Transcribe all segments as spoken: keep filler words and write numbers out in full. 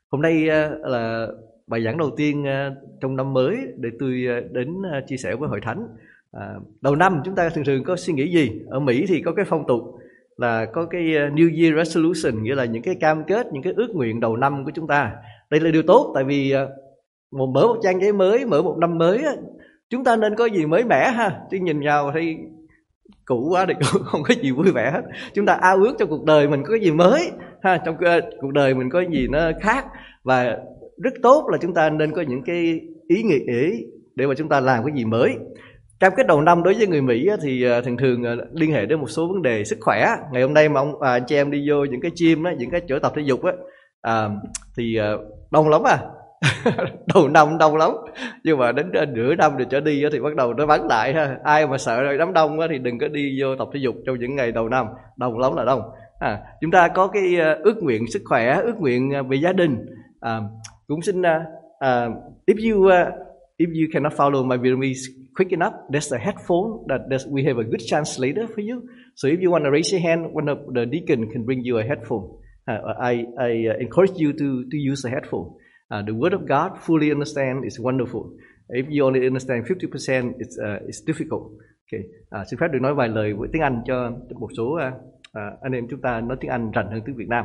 Hôm nay à, là bài giảng đầu tiên à, trong năm mới để tôi à, đến à, chia sẻ với hội thánh. À, đầu năm chúng ta thường thường có suy nghĩ gì? Ở Mỹ thì có cái phong tục là có cái à, New Year Resolution, nghĩa là những cái cam kết, những cái ước nguyện đầu năm của chúng ta. Đây là điều tốt, tại vì à, một mở một trang giấy mới, mở một năm mới á, chúng ta nên có gì mới mẻ ha. Chứ nhìn vào thì cũ quá thì cũng không có gì vui vẻ hết. Chúng ta ao ước trong cuộc đời mình có cái gì mới ha, trong uh, cuộc đời mình có gì nó khác. Và rất tốt là chúng ta nên có những cái ý nghĩa để mà chúng ta làm cái gì mới. Cam kết đầu năm đối với người Mỹ thì uh, thường thường uh, liên hệ đến một số vấn đề sức khỏe. Ngày hôm nay mà ông à, anh chị em đi vô những cái gym á, những cái chỗ tập thể dục á, à, thì uh, đông lắm à. Đầu năm đông lắm, nhưng mà đến nửa năm rồi trở đi thì bắt đầu nó vắng lại ha. Ai mà sợ rồi đám đông thì đừng có đi vô tập thể dục trong những ngày đầu năm, đông lắm là đông. À, chúng ta có cái ước nguyện sức khỏe, ước nguyện về gia đình. À, cũng xin uh, uh, if you uh, if you cannot follow my Vietnamese quick enough, there's a headphone that there's, we have a good translator for you. So if you want to raise your hand, one of the deacon can bring you a headphone. Uh, I I uh, encourage you to to use a headphone. Uh, the word of God fully understand is wonderful. If you only understand fifty percent, it's uh, it's difficult. Okay. Uh, xin phép được nói vài lời với tiếng Anh cho một số uh, uh, anh em chúng ta nói tiếng Anh rành hơn tiếng Việt Nam.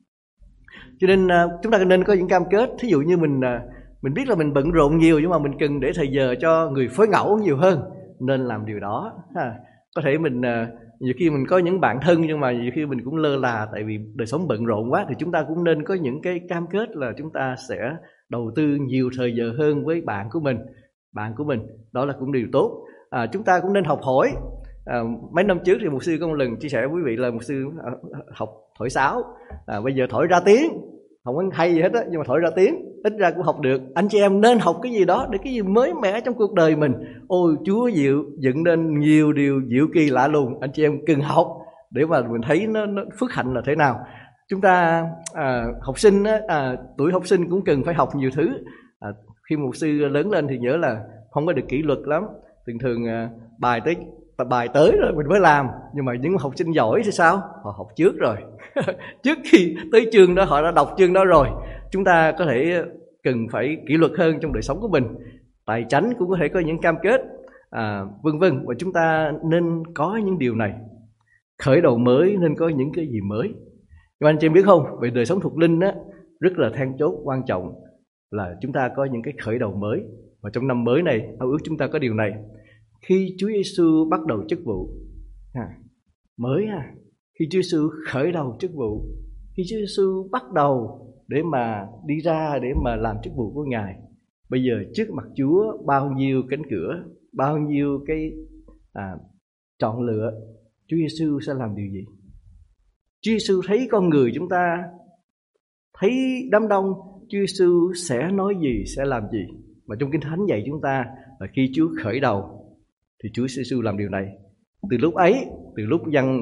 Cho nên uh, chúng ta nên có những cam kết. Thí dụ như mình uh, mình biết là mình bận rộn nhiều, nhưng mà mình cần để thời giờ cho người phối ngẫu nhiều hơn, nên làm điều đó. Ha. Có thể mình uh, nhiều khi mình có những bạn thân, nhưng mà nhiều khi mình cũng lơ là, tại vì đời sống bận rộn quá. Thì chúng ta cũng nên có những cái cam kết là chúng ta sẽ đầu tư nhiều thời giờ hơn với bạn của mình, bạn của mình. Đó là cũng điều tốt. À, chúng ta cũng nên học hỏi. À, mấy năm trước thì mục sư có một lần chia sẻ với quý vị là mục sư học thổi sáo. À, bây giờ thổi ra tiếng, không có hay gì hết á, nhưng mà thổi ra tiếng, ít ra cũng học được. Anh chị em nên học cái gì đó để cái gì mới mẻ trong cuộc đời mình. Ôi Chúa diệu, dựng nên nhiều điều diệu kỳ lạ lùng. Anh chị em cần học để mà mình thấy nó, nó phước hạnh là thế nào. Chúng ta à, học sinh á, à, tuổi học sinh cũng cần phải học nhiều thứ. À, khi một sư lớn lên thì nhớ là không có được kỷ luật lắm. Thường thường à, bài tới bài tới rồi mình mới làm. Nhưng mà những học sinh giỏi thì sao? Họ học trước rồi. Trước khi tới chương đó họ đã đọc chương đó rồi. Chúng ta có thể cần phải kỷ luật hơn trong đời sống của mình. Tài chánh cũng có thể có những cam kết, à, vân vân. Và chúng ta nên có những điều này. Khởi đầu mới nên có những cái gì mới. Nhưng anh chị biết không, về đời sống thuộc linh á, rất là then chốt quan trọng là chúng ta có những cái khởi đầu mới. Và trong năm mới này, ao ước chúng ta có điều này. Khi Chúa Giêsu bắt đầu chức vụ à, mới ha, khi Chúa Giêsu khởi đầu chức vụ, khi Chúa Giêsu bắt đầu để mà đi ra để mà làm chức vụ của Ngài, bây giờ trước mặt Chúa bao nhiêu cánh cửa, bao nhiêu cái à, chọn lựa, Chúa Giêsu sẽ làm điều gì? Chúa Giêsu thấy con người chúng ta, thấy đám đông, Chúa Giêsu sẽ nói gì, sẽ làm gì? Mà trong Kinh Thánh dạy chúng ta là khi Chúa khởi đầu thì Chúa Giêsu làm điều này. Từ lúc ấy, từ lúc dân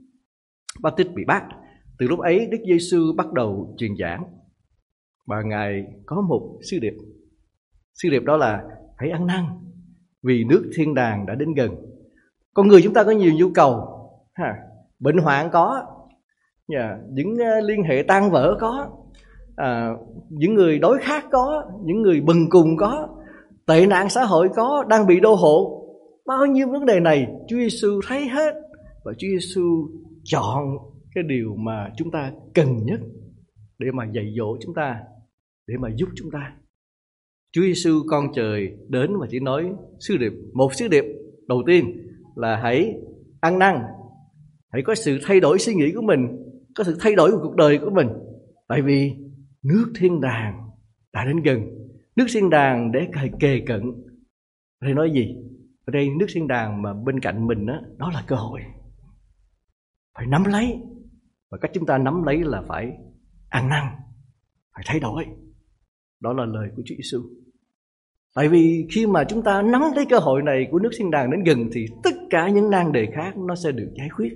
Báp-tít bị bắt, từ lúc ấy Đức Giêsu bắt đầu truyền giảng. Và Ngài có một sứ điệp. Sứ điệp đó là hãy ăn năn, vì nước thiên đàng đã đến gần. Con người chúng ta có nhiều nhu cầu, ha, bệnh hoạn có, yeah, những liên hệ tan vỡ có, à, những người đói khát có, những người bần cùng có, tệ nạn xã hội có, đang bị đô hộ. Bao nhiêu vấn đề này Chúa Giêsu thấy hết, và Chúa Giêsu chọn cái điều mà chúng ta cần nhất để mà dạy dỗ chúng ta, để mà giúp chúng ta. Chúa Giêsu con trời đến và chỉ nói sứ điệp, một sứ điệp đầu tiên là hãy ăn năn, hãy có sự thay đổi suy nghĩ của mình, có sự thay đổi của cuộc đời của mình. Tại vì nước thiên đàng đã đến gần, nước thiên đàng để kề cận. Ở đây nói gì? Ở đây nước thiên đàng mà bên cạnh mình đó, đó là cơ hội. Phải nắm lấy. Và cách chúng ta nắm lấy là phải ăn năn, phải thay đổi. Đó là lời của Chúa Giêsu. Tại vì khi mà chúng ta nắm lấy cơ hội này của nước thiên đàng đến gần thì tất cả những nan đề khác nó sẽ được giải quyết.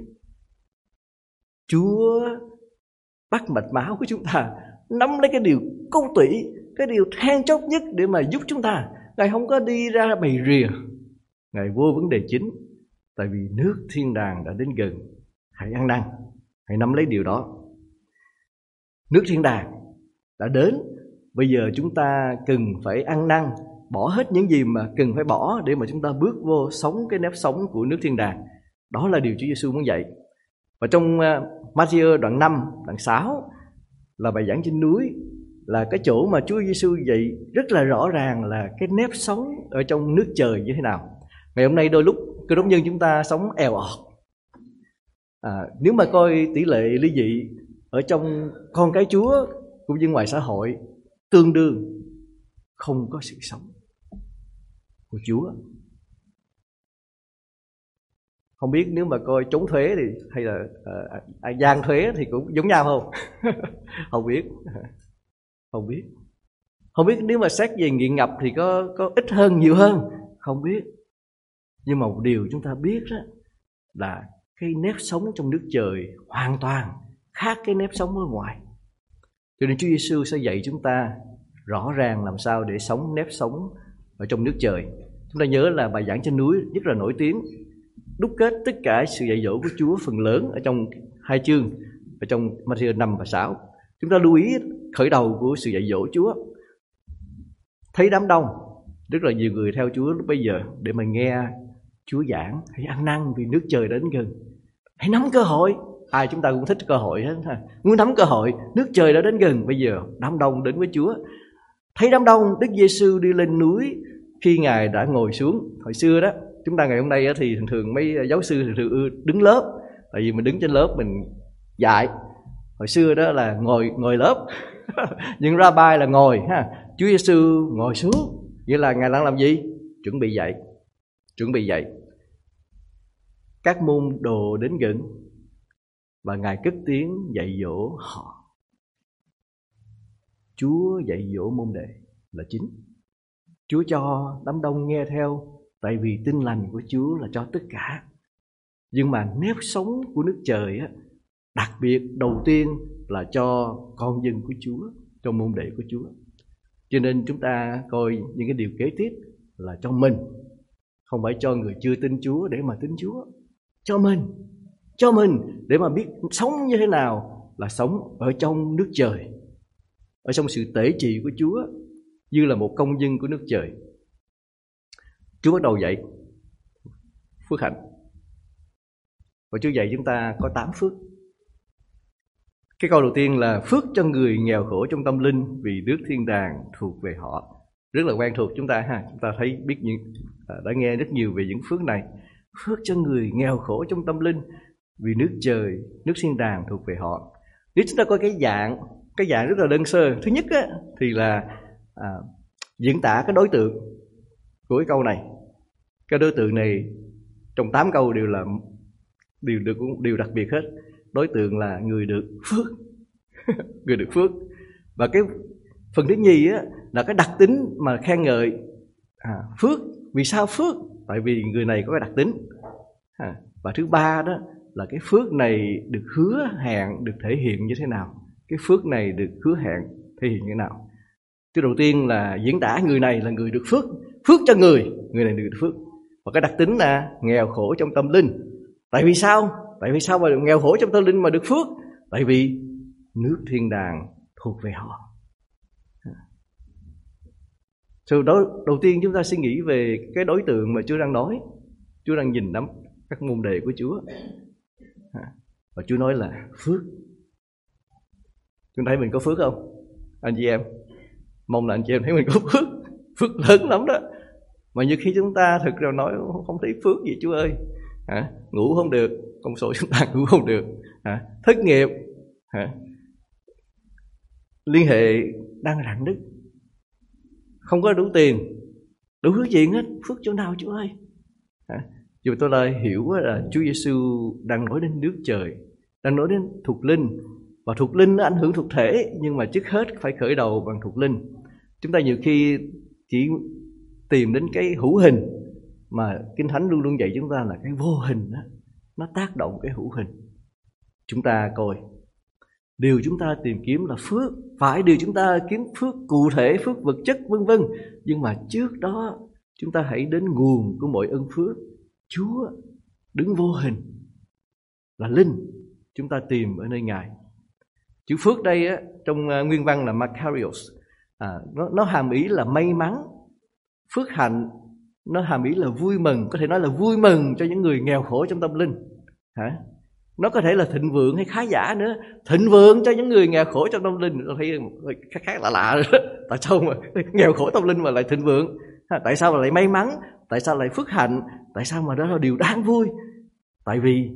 Chúa bắt mạch máu của chúng ta, nắm lấy cái điều câu tủy, cái điều then chốt nhất để mà giúp chúng ta. Ngài không có đi ra bày rìa, Ngài vô vấn đề chính. Tại vì nước thiên đàng đã đến gần, hãy ăn năn, hãy nắm lấy điều đó. Nước thiên đàng đã đến. Bây giờ chúng ta cần phải ăn năn, bỏ hết những gì mà cần phải bỏ để mà chúng ta bước vô sống cái nếp sống của nước thiên đàng. Đó là điều Chúa Giêsu muốn dạy. Và trong Matthew đoạn năm, đoạn sáu là bài giảng trên núi, là cái chỗ mà Chúa Giêsu dạy rất là rõ ràng là cái nếp sống ở trong nước trời như thế nào. Ngày hôm nay đôi lúc cơ đốc nhân chúng ta sống èo ọt. À, nếu mà coi tỷ lệ ly dị ở trong con cái Chúa cũng như ngoài xã hội, tương đương không có sự sống của Chúa. Không biết nếu mà coi trốn thuế thì hay là uh, gian thuế thì cũng giống nhau không? Không biết. Không biết. Không biết nếu mà xét về nghiện ngập thì có có ít hơn nhiều hơn, không biết. Nhưng mà một điều chúng ta biết đó là cái nếp sống trong nước trời hoàn toàn khác cái nếp sống ở ngoài. Cho nên Chúa Giêsu sẽ dạy chúng ta rõ ràng làm sao để sống nếp sống ở trong nước trời. Chúng ta nhớ là bài giảng trên núi rất là nổi tiếng, đúc kết tất cả sự dạy dỗ của Chúa phần lớn ở trong hai chương, ở trong Matthew năm và sáu. Chúng ta lưu ý khởi đầu của sự dạy dỗ Chúa. Thấy đám đông, rất là nhiều người theo Chúa lúc bây giờ để mà nghe Chúa giảng, hãy ăn năn vì nước trời đến gần. Hãy nắm cơ hội. Ai chúng ta cũng thích cơ hội hết ha. Muốn nắm cơ hội, nước trời đã đến gần. Bây giờ đám đông đến với Chúa. Thấy đám đông, Đức Giêsu đi lên núi khi Ngài đã ngồi xuống. Hồi xưa đó, chúng ta ngày hôm nay thì thường thường mấy giáo sư thường thường đứng lớp, tại vì mình đứng trên lớp mình dạy. Hồi xưa đó là ngồi ngồi lớp. Nhưng Rabbi là ngồi ha. Chúa Giêsu ngồi xuống, nghĩa là Ngài đang làm gì? Chuẩn bị dạy. Chuẩn bị dạy. Các môn đồ đến gần và Ngài cất tiếng dạy dỗ họ. Chúa dạy dỗ môn đệ là chính. Chúa cho đám đông nghe theo, tại vì tin lành của Chúa là cho tất cả. Nhưng mà nếp sống của nước trời á, đặc biệt đầu tiên là cho con dân của Chúa, cho môn đệ của Chúa. Cho nên chúng ta coi những cái điều kế tiếp là cho mình, không phải cho người chưa tin Chúa để mà tin Chúa. Cho mình, cho mình để mà biết sống như thế nào là sống ở trong nước trời, ở trong sự tể trị của Chúa, như là một công dân của nước trời. Chúa bắt đầu dạy phước hạnh. Và Chúa dạy chúng ta có tám phước. Cái câu đầu tiên là phước cho người nghèo khổ trong tâm linh, vì nước thiên đàng thuộc về họ. Rất là quen thuộc chúng ta ha. Chúng ta thấy biết những đã nghe rất nhiều về những phước này. Phước cho người nghèo khổ trong tâm linh, vì nước trời, nước thiên đàng thuộc về họ. Nếu chúng ta coi cái dạng, cái dạng rất là đơn sơ. Thứ nhất á, thì là à, diễn tả cái đối tượng của cái câu này. Cái đối tượng này trong tám câu đều là đều được đều đặc biệt hết. Đối tượng là người được phước. Người được phước. Và cái phần thứ nhì á, là cái đặc tính mà khen ngợi à, phước. Vì sao phước? Tại vì người này có cái đặc tính à, và thứ ba đó là cái phước này được hứa hẹn, được thể hiện như thế nào. Cái phước này được hứa hẹn thể hiện như thế nào. Cái đầu tiên là diễn tả người này là người được phước. Phước cho người, người này được phước. Và cái đặc tính là nghèo khổ trong tâm linh. Tại vì sao? Tại vì sao mà nghèo khổ trong tâm linh mà được phước? Tại vì nước thiên đàng thuộc về họ. Sau đó đầu tiên chúng ta suy nghĩ về cái đối tượng mà Chúa đang nói. Chúa đang nhìn nắm các môn đệ của Chúa. Và Chúa nói là phước. Chúng thấy mình có phước không? Anh chị em, mong là anh chị em thấy mình có phước. Phước lớn lắm đó. Mà như khi chúng ta thực ra nói không thấy phước gì Chúa ơi. Hả? Ngủ không được, công số chúng ta ngủ không được. Hả? Thất nghiệp. Hả? Liên hệ đang rạn nứt. Không có đủ tiền, đủ thứ chuyện hết. Phước chỗ nào Chúa ơi? Hả? Dù tôi lại hiểu là Chúa Giêsu đang nói đến nước trời, đang nói đến thuộc linh. Và thuộc linh nó ảnh hưởng thuộc thể, nhưng mà trước hết phải khởi đầu bằng thuộc linh. Chúng ta nhiều khi chỉ tìm đến cái hữu hình, mà Kinh Thánh luôn luôn dạy chúng ta là cái vô hình đó, nó tác động cái hữu hình. Chúng ta coi, điều chúng ta tìm kiếm là phước, phải điều chúng ta kiếm phước cụ thể, phước vật chất vân vân. Nhưng mà trước đó chúng ta hãy đến nguồn của mọi ân phước, Chúa đứng vô hình là linh. Chúng ta tìm ở nơi Ngài. Chữ phước đây á, trong uh, nguyên văn là Makarios. À, nó, nó hàm ý là may mắn, phước hạnh, nó hàm ý là vui mừng, có thể nói là vui mừng cho những người nghèo khổ trong tâm linh. Hả? Nó có thể là thịnh vượng hay khá giả nữa. Thịnh vượng cho những người nghèo khổ trong tâm linh. Tôi thấy khác khác lạ lạ rồi đó. Tại sao mà nghèo khổ tâm linh mà lại thịnh vượng? Tại sao mà lại may mắn? Tại sao lại phước hạnh? Tại sao mà đó là điều đáng vui? Tại vì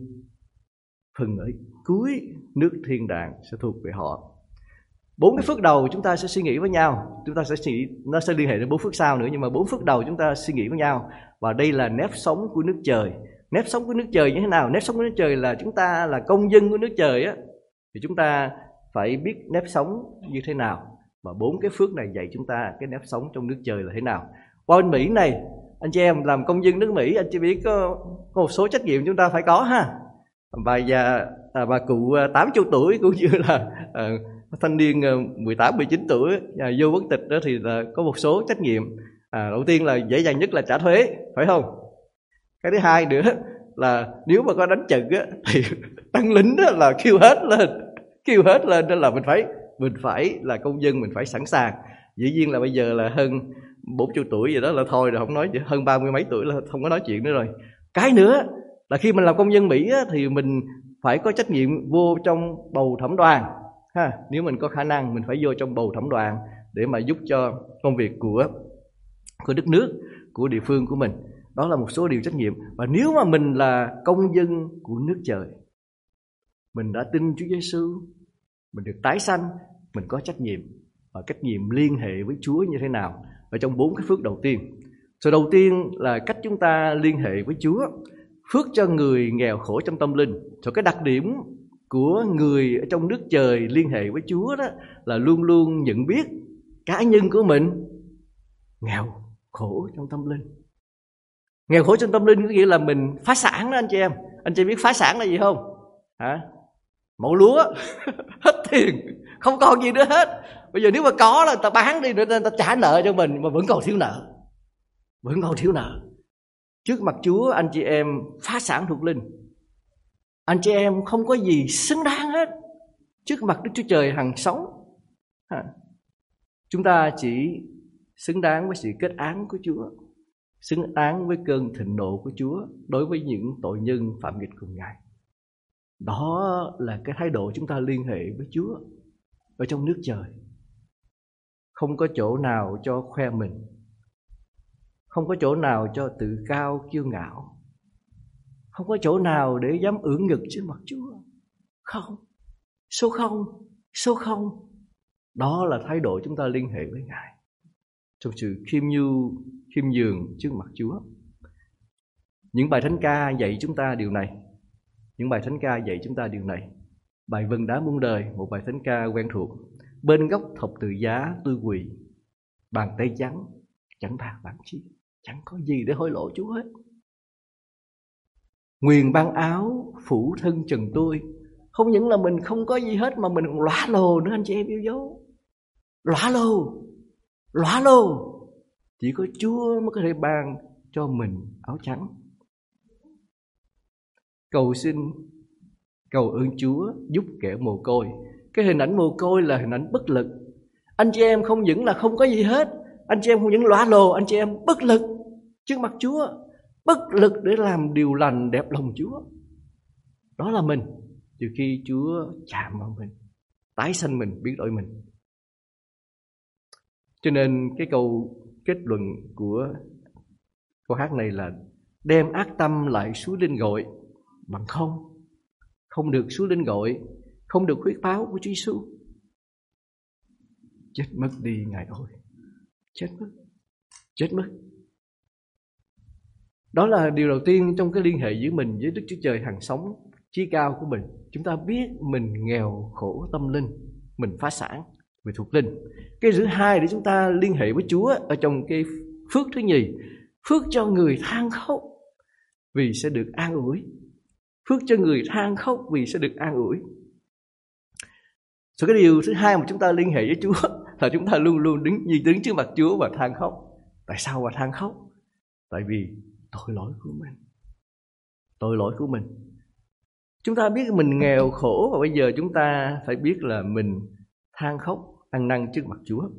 phần ở cuối nước thiên đàng sẽ thuộc về họ. Bốn cái phước đầu chúng ta sẽ suy nghĩ với nhau. Chúng ta sẽ suy nghĩ, nó sẽ liên hệ đến bốn phước sau nữa. Nhưng mà bốn phước đầu chúng ta suy nghĩ với nhau. Và đây là nếp sống của nước trời. Nếp sống của nước trời như thế nào? Nếp sống của nước trời là chúng ta là công dân của nước trời á, thì chúng ta phải biết nếp sống như thế nào. Và bốn cái phước này dạy chúng ta cái nếp sống trong nước trời là thế nào. Qua bên Mỹ này, anh chị em làm công dân nước Mỹ, anh chị biết có, có một số trách nhiệm chúng ta phải có ha. Bà già, à, bà cụ tám mươi tuổi cũng như là à, thanh niên mười tám, mười chín tuổi à, vô quốc tịch đó thì là có một số trách nhiệm. À, đầu tiên là dễ dàng nhất là trả thuế, phải không? Cái thứ hai nữa là nếu mà có đánh trận á, thì tăng lính đó là kêu hết lên, kêu hết lên, nên là mình phải mình phải là công dân, mình phải sẵn sàng. Dĩ nhiên là bây giờ là hơn bốn mươi tuổi gì đó là thôi rồi, không nói gì, hơn ba mươi mấy tuổi là không có nói chuyện nữa rồi. Cái nữa là khi mình làm công dân Mỹ á, thì mình phải có trách nhiệm vô trong bầu thẩm đoàn ha. Nếu mình có khả năng mình phải vô trong bầu thẩm đoàn để mà giúp cho công việc của của đất nước, của địa phương của mình. Đó là một số điều trách nhiệm. Và nếu mà mình là công dân của nước trời, mình đã tin Chúa Giêsu, mình được tái sanh, mình có trách nhiệm. Và trách nhiệm liên hệ với Chúa như thế nào? Ở trong bốn cái phước đầu tiên. Sự đầu tiên là cách chúng ta liên hệ với Chúa. Phước cho người nghèo khổ trong tâm linh. Rồi cái đặc điểm của người ở trong nước trời liên hệ với Chúa đó là luôn luôn nhận biết cá nhân của mình nghèo khổ trong tâm linh. Nghèo khổ trong tâm linh có nghĩa là mình phá sản đó anh chị em. Anh chị biết phá sản là gì không? Hả? Mẫu lúa hết tiền, không còn gì nữa hết. Bây giờ nếu mà có là ta bán đi nữa, ta trả nợ cho mình mà vẫn còn thiếu nợ, vẫn còn thiếu nợ. Trước mặt Chúa anh chị em phá sản thuộc linh. Anh chị em không có gì xứng đáng hết trước mặt Đức Chúa Trời hằng sống. Chúng ta chỉ xứng đáng với sự kết án của Chúa, xứng đáng với cơn thịnh nộ của Chúa đối với những tội nhân phạm nghịch cùng Ngài. Đó là cái thái độ chúng ta liên hệ với Chúa ở trong nước trời. Không có chỗ nào cho khoe mình, không có chỗ nào cho tự cao kiêu ngạo, không có chỗ nào để dám ưỡn ngực trước mặt Chúa. Không, số không, số không. Đó là thái độ chúng ta liên hệ với Ngài trong sự khiêm nhu, khiêm nhường trước mặt Chúa. Những bài thánh ca dạy chúng ta điều này. Những bài thánh ca dạy chúng ta điều này. Bài Vâng Đá Muôn Đời, một bài thánh ca quen thuộc. Bên góc thập tự giá tôi quỳ, bàn tay trắng, chẳng bạc bạc chi, chẳng có gì để hối lộ Chúa hết. Nguyền băng áo phủ thân trần tôi. Không những là mình không có gì hết mà mình còn lõa lồ nữa anh chị em yêu dấu. Lõa lồ, lõa lồ. Chỉ có Chúa mới có thể ban cho mình áo trắng. Cầu xin, cầu ơn Chúa giúp kẻ mồ côi. Cái hình ảnh mồ côi là hình ảnh bất lực. Anh chị em không những là không có gì hết, anh chị em không những lõa lồ, anh chị em bất lực trước mặt Chúa, bất lực để làm điều lành đẹp lòng Chúa. Đó là mình, trừ khi Chúa chạm vào mình, tái sanh mình, biến đổi mình. Cho nên cái câu kết luận của câu hát này là đem ác tâm lại suối linh gọi bằng không. Không được suối linh gọi, không được huyết báo của Chúa Giêsu. Chết mất đi Ngài ơi, chết mất, chết mất. Đó là điều đầu tiên trong cái liên hệ giữa mình với Đức Chúa Trời hằng sống chí cao của mình. Chúng ta biết mình nghèo khổ tâm linh, mình phá sản về thuộc linh. Cái thứ hai để chúng ta liên hệ với Chúa ở trong cái phước thứ nhì, phước cho người than khóc vì sẽ được an ủi. Phước cho người than khóc vì sẽ được an ủi. Rồi cái điều thứ hai mà chúng ta liên hệ với Chúa là chúng ta luôn luôn đứng như đứng trước mặt Chúa và than khóc. Tại sao mà than khóc? Tại vì tội lỗi của mình. Tội lỗi của mình. Chúng ta biết mình nghèo khổ và bây giờ chúng ta phải biết là mình than khóc, ăn năn trước mặt Chúa.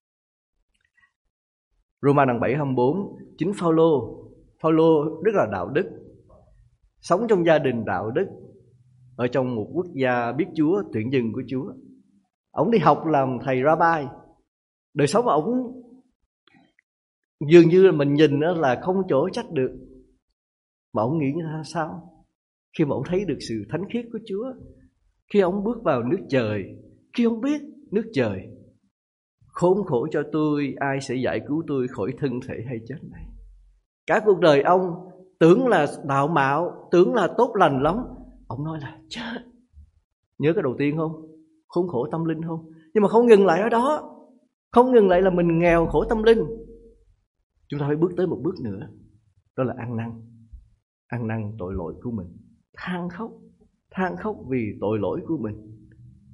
Roma đoạn bảy hai mươi bốn, chính Phaolô, Phaolô rất là đạo đức, sống trong gia đình đạo đức, ở trong một quốc gia biết Chúa, tuyển dân của Chúa. Ông đi học làm thầy rabbi. Đời sống của ông dường như mình nhìn là không chỗ trách được. Mà ông nghĩ ra sao? Khi mà ông thấy được sự thánh khiết của Chúa, khi ông bước vào nước trời, khi ông biết nước trời, khốn khổ cho tôi, ai sẽ giải cứu tôi khỏi thân thể hay chết này. Cả cuộc đời ông tưởng là đạo mạo, tưởng là tốt lành lắm. Ông nói là chết. Nhớ cái đầu tiên không? Khốn khổ tâm linh không? Nhưng mà không ngừng lại ở đó. Không ngừng lại là mình nghèo khổ tâm linh. Chúng ta phải bước tới một bước nữa. Đó là ăn năn. Ăn năn tội lỗi của mình. Than khóc. Than khóc vì tội lỗi của mình.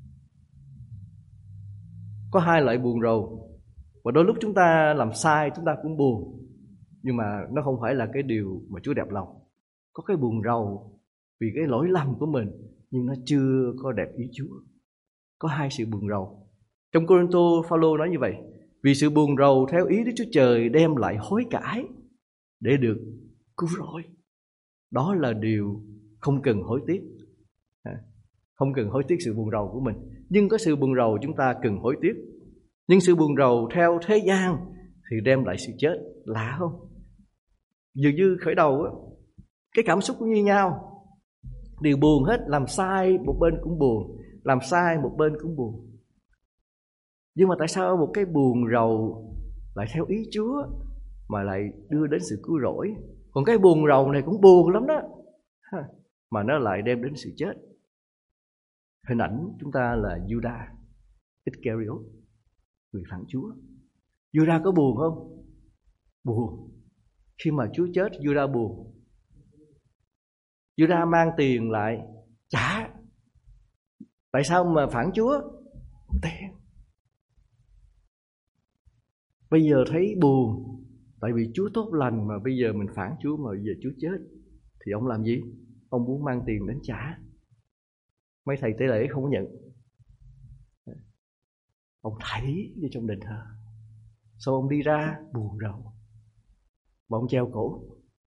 Có hai loại buồn rầu. Và đôi lúc chúng ta làm sai chúng ta cũng buồn. Nhưng mà nó không phải là cái điều mà Chúa đẹp lòng. Có cái buồn rầu vì cái lỗi lầm của mình, nhưng nó chưa có đẹp ý Chúa. Có hai sự buồn rầu. Trong Cô-rinh-tô, Phaolô nói như vậy: vì sự buồn rầu theo ý Đức Chúa Trời đem lại hối cải để được cứu rỗi. Đó là điều không cần hối tiếc. Không cần hối tiếc sự buồn rầu của mình. Nhưng có sự buồn rầu chúng ta cần hối tiếc. Nhưng sự buồn rầu theo thế gian thì đem lại sự chết. Lạ không? Dường như khởi đầu cái cảm xúc cũng như nhau, đều buồn hết. Làm sai một bên cũng buồn, làm sai một bên cũng buồn. Nhưng mà tại sao một cái buồn rầu lại theo ý Chúa mà lại đưa đến sự cứu rỗi? Còn cái buồn rầu này cũng buồn lắm đó, mà nó lại đem đến sự chết. Hình ảnh chúng ta là Judas Iscariot, người phản Chúa. Judas có buồn không? Buồn. Khi mà Chúa chết, Judas buồn. Judas mang tiền lại trả. Tại sao mà phản Chúa? Tiền. Bây giờ thấy buồn, tại vì Chúa tốt lành mà bây giờ mình phản Chúa, mà bây giờ Chúa chết, thì ông làm gì? Ông muốn mang tiền đến trả. Mấy thầy tế lễ không có nhận. Ông thảy vô trong đền thờ. Sau ông đi ra buồn rầu, mà ông treo cổ.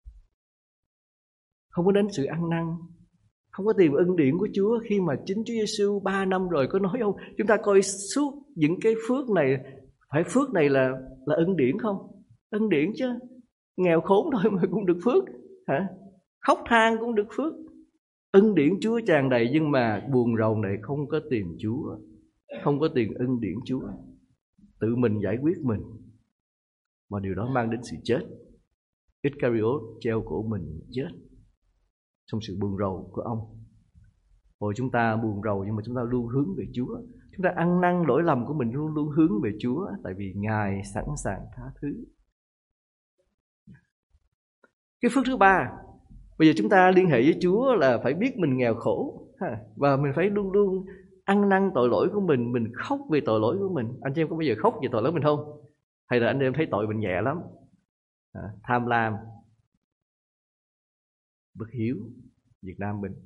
Không có đến sự ăn năn, không có tìm ân điển của Chúa. Khi mà chính Chúa Giêsu ba năm rồi có nói không? Chúng ta coi suốt những cái phước này, phải phước này là là ân điển không? Ân điển chứ. Nghèo khốn thôi mà cũng được phước hả? Khóc than cũng được phước. Ân điển Chúa tràn đầy, nhưng mà buồn rầu này không có tìm Chúa, không có tìm ân điển Chúa, tự mình giải quyết mình, mà điều đó mang đến sự chết. Iscariot treo cổ mình chết trong sự buồn rầu của ông. Rồi chúng ta buồn rầu nhưng mà chúng ta luôn hướng về Chúa. Chúng ta ăn năn lỗi lầm của mình, luôn luôn hướng về Chúa, tại vì Ngài sẵn sàng tha thứ. Cái phước thứ ba, bây giờ chúng ta liên hệ với Chúa là phải biết mình nghèo khổ, và mình phải luôn luôn ăn năn tội lỗi của mình. Mình khóc về tội lỗi của mình. Anh chị em có bao giờ khóc về tội lỗi mình không? Hay là anh em thấy tội mình nhẹ lắm? À, tham lam, bất hiếu, Việt Nam mình,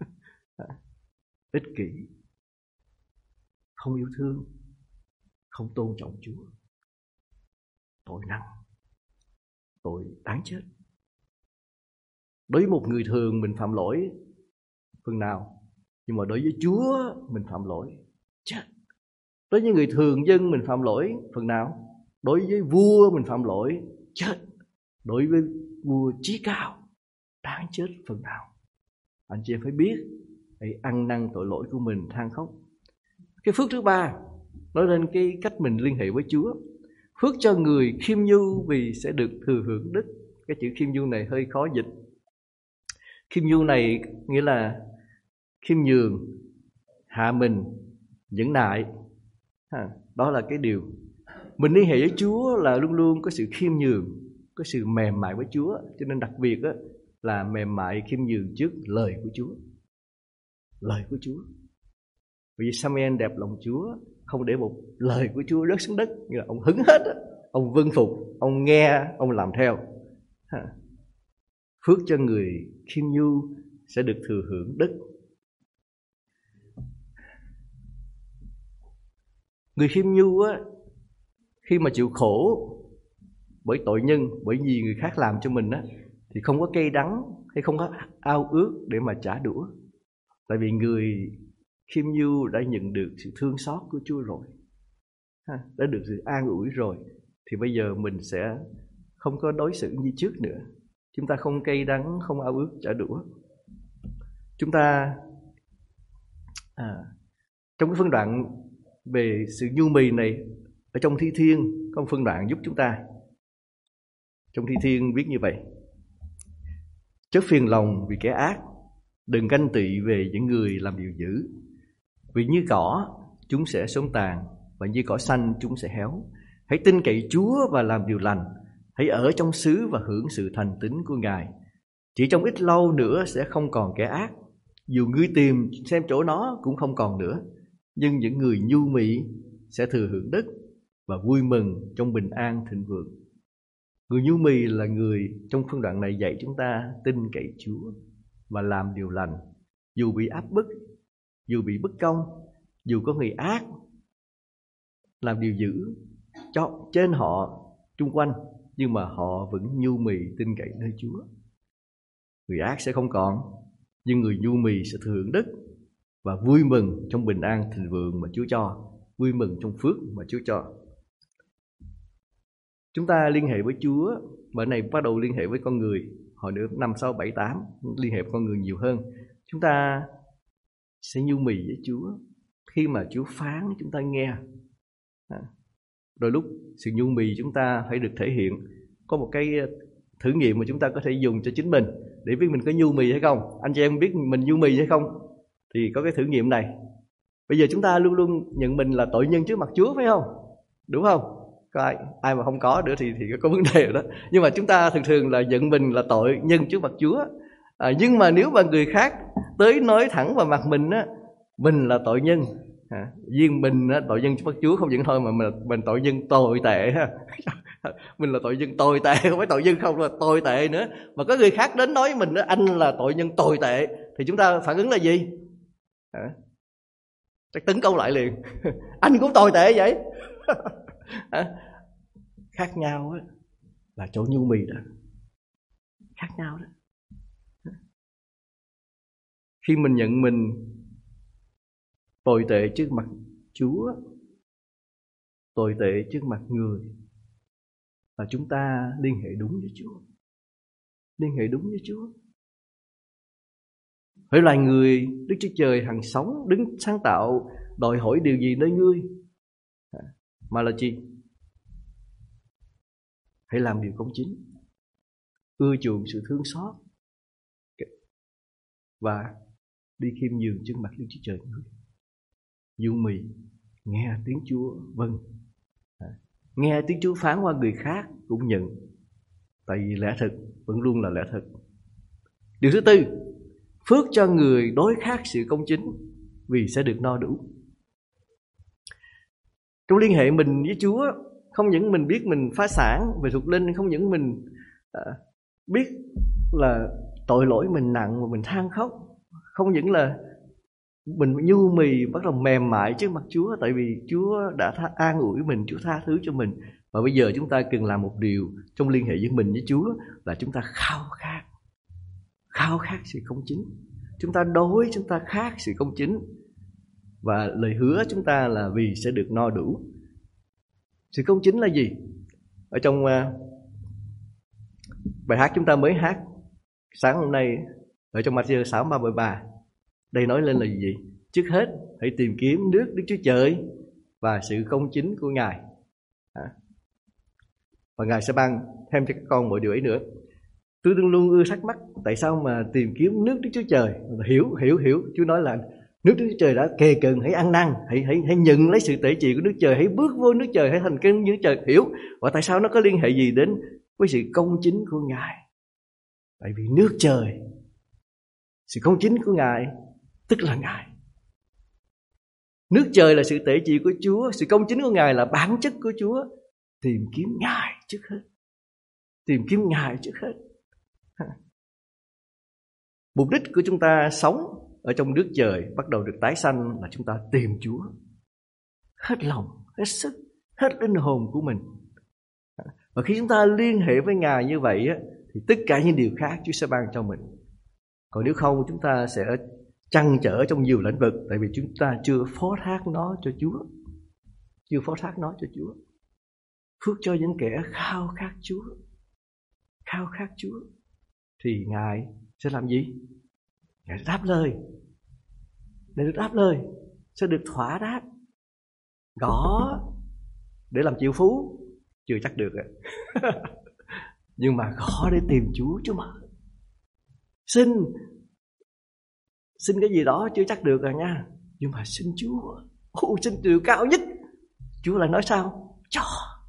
ích kỷ, không yêu thương, không tôn trọng Chúa, tội nặng, tội đáng chết. Đối với một người thường mình phạm lỗi phần nào, nhưng mà đối với Chúa mình phạm lỗi chết. Đối với người thường dân mình phạm lỗi phần nào, đối với vua mình phạm lỗi chết. Đối với vua chí cao đáng chết phần nào. Anh chị em phải biết, hãy ăn năn tội lỗi của mình, than khóc. Cái phước thứ ba nói lên cái cách mình liên hệ với Chúa. Phước cho người khiêm nhu vì sẽ được thừa hưởng đức. Cái chữ khiêm nhu này hơi khó dịch. Khiêm nhu này nghĩa là khiêm nhường, hạ mình, nhẫn nại. Ha, đó là cái điều mình liên hệ với Chúa, là luôn luôn có sự khiêm nhường, có sự mềm mại với Chúa. Cho nên đặc biệt đó, là mềm mại khiêm nhường trước lời của Chúa. Lời của Chúa. Vì Samuel đẹp lòng Chúa, không để một lời của Chúa rớt xuống đất, như là ông hứng hết đó. Ông vâng phục, ông nghe, ông làm theo. Ha. Phước cho người khiêm nhu sẽ được thừa hưởng đức. Người khiêm nhu á, khi mà chịu khổ bởi tội nhân, bởi vì người khác làm cho mình á, thì không có cay đắng hay không có ao ước để mà trả đũa. Tại vì người khiêm nhu đã nhận được sự thương xót của Chúa rồi, đã được sự an ủi rồi, thì bây giờ mình sẽ không có đối xử như trước nữa. Chúng ta không cay đắng, không ao ước trả đũa. Chúng ta à, trong cái phân đoạn về sự nhu mì này, ở trong Thi Thiên có một phân đoạn giúp chúng ta. Trong Thi Thiên viết như vậy: chớ phiền lòng vì kẻ ác, đừng ganh tị về những người làm điều dữ. Vì như cỏ chúng sẽ sớm tàn, và như cỏ xanh chúng sẽ héo. Hãy tin cậy Chúa và làm điều lành. Hãy ở trong xứ và hưởng sự thành tín của Ngài. Chỉ trong ít lâu nữa sẽ không còn kẻ ác, dù ngươi tìm xem chỗ nó cũng không còn nữa. Nhưng những người nhu mì sẽ thừa hưởng đất và vui mừng trong bình an thịnh vượng. Người nhu mì là người trong phân đoạn này dạy chúng ta tin cậy Chúa và làm điều lành. Dù bị áp bức, dù bị bất công, dù có người ác làm điều dữ cho trên họ chung quanh, nhưng mà họ vẫn nhu mì tin cậy nơi Chúa. Người ác sẽ không còn, nhưng người nhu mì sẽ thừa hưởng đất và vui mừng trong bình an thịnh vượng mà Chúa cho, vui mừng trong phước mà Chúa cho. Chúng ta liên hệ với Chúa, và này bắt đầu liên hệ với con người. Hồi nữa năm, sáu, bảy, tám liên hệ với con người nhiều hơn. Chúng ta sẽ nhu mì với Chúa. Khi mà Chúa phán chúng ta nghe. Đôi lúc sự nhu mì chúng ta phải được thể hiện. Có một cái thử nghiệm mà chúng ta có thể dùng cho chính mình để biết mình có nhu mì hay không. Anh chị em biết mình nhu mì hay không? Thì có cái thử nghiệm này. Bây giờ chúng ta luôn luôn nhận mình là tội nhân trước mặt Chúa, phải không? Đúng không? Có ai, ai mà không có nữa thì, thì có vấn đề rồi đó. Nhưng mà chúng ta thường thường là nhận mình là tội nhân trước mặt Chúa. À, nhưng mà nếu mà người khác tới nói thẳng vào mặt mình á, mình là tội nhân, à, riêng mình á, tội nhân trước mặt Chúa không những thôi mà mình, mình tội nhân tồi tệ ha. Mình là tội nhân tồi tệ, không phải tội nhân không, là tồi tệ nữa. Mà có người khác đến nói mình đó, anh là tội nhân tồi tệ, thì chúng ta phản ứng là gì? À, chắc tấn công lại liền. Anh cũng tồi tệ vậy. À, khác nhau á, là chỗ nhu mì đó. Khác nhau đó. Khi mình nhận mình tồi tệ trước mặt Chúa, tồi tệ trước mặt người, là chúng ta liên hệ đúng với Chúa. Liên hệ đúng với Chúa. Hỡi loài người, Đức Chúa Trời hằng sống, đứng sáng tạo, đòi hỏi điều gì nơi ngươi? Mà là chi? Hãy làm điều công chính, ưa chuộng sự thương xót, và đi khiêm nhường trước mặt Đức Chúa Trời ngươi. Nhu mì, nghe tiếng Chúa vâng, nghe tiếng Chúa phán qua người khác cũng nhận, tại vì lẽ thực vẫn luôn là lẽ thực. Điều thứ tư, phước cho người đối khác sự công chính, vì sẽ được no đủ. Trong liên hệ mình với Chúa, không những mình biết mình phá sản về thuộc linh, không những mình à, biết là tội lỗi mình nặng mà mình than khóc, không những là mình nhu mì bắt đầu mềm mại trước mặt Chúa, tại vì Chúa đã tha, an ủi mình, Chúa tha thứ cho mình. Và bây giờ chúng ta cần làm một điều trong liên hệ với mình với Chúa, là chúng ta khao khát, khao khát sự công chính. Chúng ta đối, chúng ta khát sự công chính. Và lời hứa chúng ta là vì sẽ được no đủ. Sự công chính là gì? Ở trong uh, bài hát chúng ta mới hát sáng hôm nay, ở trong Ma-thi-ơ sáu ba mươi ba, đây nói lên là gì? Trước hết hãy tìm kiếm nước Đức Chúa Trời và sự công chính của Ngài, à, và Ngài sẽ ban thêm cho các con mọi điều ấy nữa. Tôi luôn ưa thắc mắc tại sao mà tìm kiếm nước Đức Chúa Trời. Hiểu, hiểu, hiểu. Chúa nói là nước Đức Chúa Trời đã kề cận, hãy ăn năn, hãy hãy hãy nhận lấy sự tể trị của nước Trời, hãy bước vô nước Trời, hãy thành kính nước Trời. Hiểu. Và tại sao nó có liên hệ gì đến với sự công chính của Ngài? Tại vì nước Trời, sự công chính của Ngài tức là Ngài. Nước Trời là sự tể trị của Chúa, sự công chính của Ngài là bản chất của Chúa. Tìm kiếm Ngài trước hết. Tìm kiếm Ngài trước hết. Mục đích của chúng ta sống ở trong nước Trời, bắt đầu được tái sanh, là chúng ta tìm Chúa. hết lòng, hết sức, hết linh hồn của mình. Và khi chúng ta liên hệ với Ngài như vậy á, thì tất cả những điều khác Chúa sẽ ban cho mình. Còn nếu không, chúng ta sẽ trăn trở trong nhiều lĩnh vực, tại vì chúng ta chưa phó thác nó cho Chúa. Chưa phó thác nó cho Chúa. Phước cho những kẻ khao khát Chúa. Khao khát Chúa thì Ngài sẽ làm gì? Ngài đáp lời. Để được đáp lời, sẽ được thỏa đáp. Gõ để làm triệu phú chưa chắc được ạ. Nhưng mà gõ để tìm Chúa, Chúa mở. Xin Xin cái gì đó chưa chắc được rồi nha. Nhưng mà xin Chúa, Ồ, xin điều cao nhất. Chúa lại nói sao? Cho.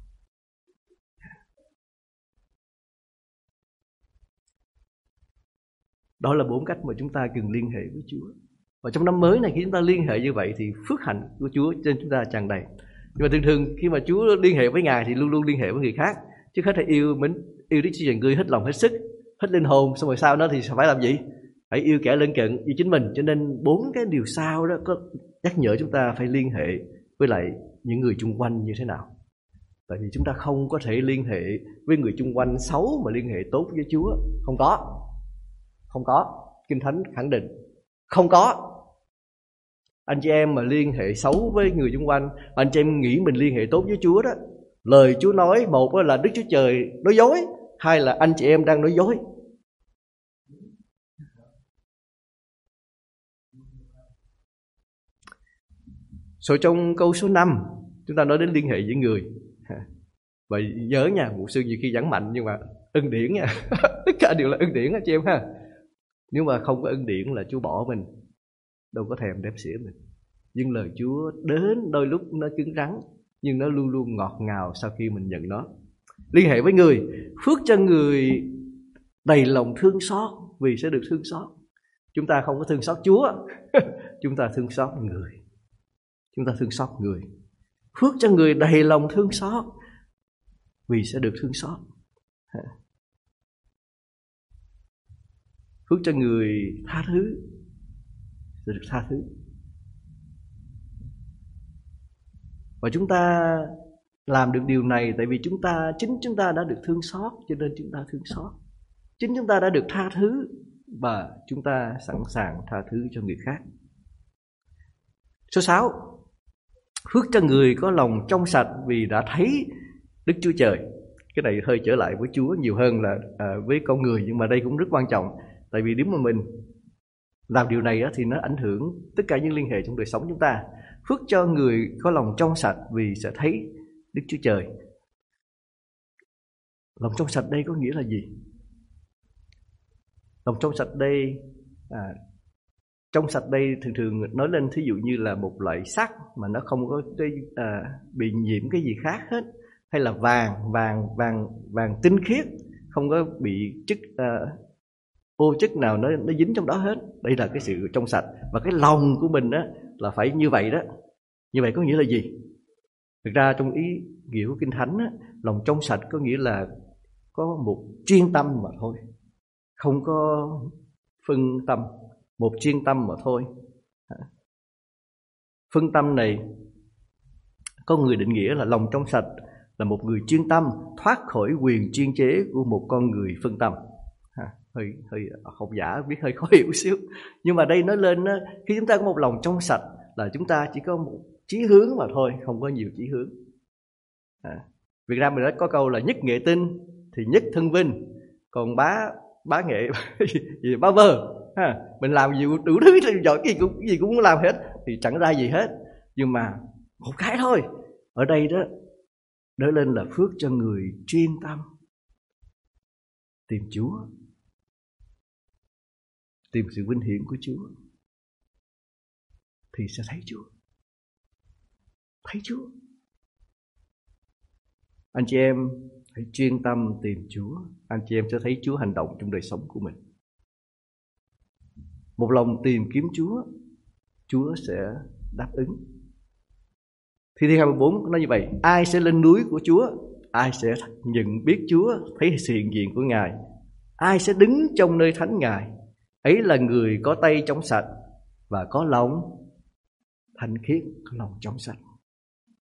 Đó là bốn cách mà chúng ta cần liên hệ với Chúa. Và trong năm mới này, khi chúng ta liên hệ như vậy thì phước hạnh của Chúa trên chúng ta tràn đầy. Nhưng mà thường thường khi mà Chúa liên hệ với Ngài thì luôn luôn liên hệ với người khác. Chứ hết phải yêu mến, yêu Đức Chúa Trời người hết lòng hết sức, hết linh hồn. Xong rồi sau đó thì phải làm gì? Phải yêu kẻ lân cận, yêu chính mình. Cho nên bốn cái điều sau đó có nhắc nhở chúng ta phải liên hệ với lại những người chung quanh như thế nào. Tại vì chúng ta không có thể liên hệ với người chung quanh xấu mà liên hệ tốt với Chúa. Không có. Không có. Kinh Thánh khẳng định không có. Anh chị em mà liên hệ xấu với người xung quanh, anh chị em nghĩ mình liên hệ tốt với Chúa đó, lời Chúa nói một là Đức Chúa Trời nói dối, hai là anh chị em đang nói dối. Rồi trong câu số năm chúng ta nói đến liên hệ với người. Vậy nhớ nha, mục sư nhiều khi giảng mạnh nhưng mà ân điển nha. Tất cả đều là ân điển á chị em ha. Nếu mà không có ân điển là Chúa bỏ mình, đâu có thèm đếm xỉa mình. Nhưng lời Chúa đến đôi lúc nó cứng rắn, nhưng nó luôn luôn ngọt ngào sau khi mình nhận nó. Liên hệ với người, phước cho người đầy lòng thương xót vì sẽ được thương xót. Chúng ta không có thương xót Chúa, chúng ta thương xót người. Chúng ta thương xót người. Phước cho người đầy lòng thương xót vì sẽ được thương xót. Phước cho người tha thứ sẽ được tha thứ. Và chúng ta làm được điều này tại vì chúng ta, chính chúng ta đã được thương xót, cho nên chúng ta thương xót. Chính chúng ta đã được tha thứ và chúng ta sẵn sàng tha thứ cho người khác. Số sáu, phước cho người có lòng trong sạch vì đã thấy Đức Chúa Trời. Cái này hơi trở lại với Chúa nhiều hơn là à, với con người, nhưng mà đây cũng rất quan trọng. Tại vì nếu mà mình làm điều này đó, thì nó ảnh hưởng tất cả những liên hệ trong đời sống chúng ta. Phước cho người có lòng trong sạch vì sẽ thấy Đức Chúa Trời. Lòng trong sạch đây có nghĩa là gì? Lòng trong sạch đây, à, trong sạch đây thường thường nói lên thí dụ như là một loại sắt mà nó không có cái, à, bị nhiễm cái gì khác hết, hay là vàng, vàng, vàng, vàng tinh khiết, không có bị chất à, ô chất nào nó nó dính trong đó hết. Đây là cái sự trong sạch. Và cái lòng của mình á là phải như vậy đó. Như vậy có nghĩa là gì? Thực ra trong ý nghĩa của Kinh Thánh á, lòng trong sạch có nghĩa là có một chuyên tâm mà thôi, không có phân tâm, một chuyên tâm mà thôi. Phân tâm này có người định nghĩa là lòng trong sạch là một người chuyên tâm thoát khỏi quyền chuyên chế của một con người phân tâm. Ha, hơi hơi học giả biết hơi khó hiểu xíu, nhưng mà đây nói lên khi chúng ta có một lòng trong sạch là chúng ta chỉ có một chí hướng mà thôi, không có nhiều chí hướng. À, Việt Nam mình đã có câu là nhất nghệ tinh thì nhất thân vinh, còn bá bá nghệ gì bá vơ. Ha, mình làm gì đủ thứ giỏi cái gì cũng cái gì cũng muốn làm hết thì chẳng ra gì hết. Nhưng mà một cái thôi ở đây đó nói lên là phước cho người chuyên tâm tìm Chúa, tìm sự vinh hiển của Chúa thì sẽ thấy Chúa. Thấy Chúa. Anh chị em hãy chuyên tâm tìm Chúa, anh chị em sẽ thấy Chúa hành động trong đời sống của mình. Một lòng tìm kiếm Chúa, Chúa sẽ đáp ứng. Thi Thiên hai mươi bốn nói như vậy: ai sẽ lên núi của Chúa, ai sẽ nhận biết Chúa, thấy sự hiện diện của Ngài, ai sẽ đứng trong nơi thánh Ngài, ấy là người có tay trong sạch và có lòng thanh khiết, có lòng trong sạch.